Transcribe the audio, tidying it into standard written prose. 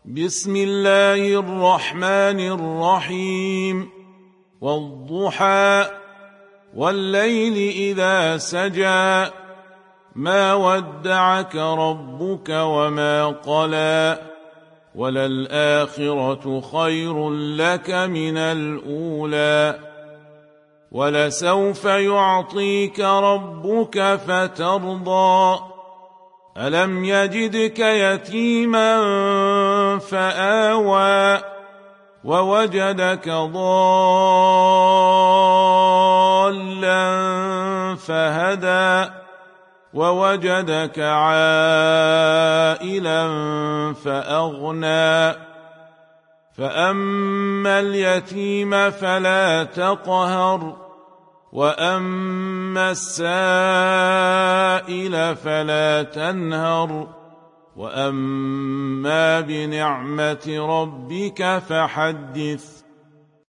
بسم الله الرحمن الرحيم والضحى والليل إذا سجى ما ودعك ربك وما قلى وللآخرة خير لك من الأولى ولسوف يعطيك ربك فترضى ألم يجدك يتيما فآوى ووجدك ضالا فهدى ووجدك عائلا فأغنى فأما اليتيم فلا تقهر وأما السائل فلا تنهر وأما بنعمة ربك فحدث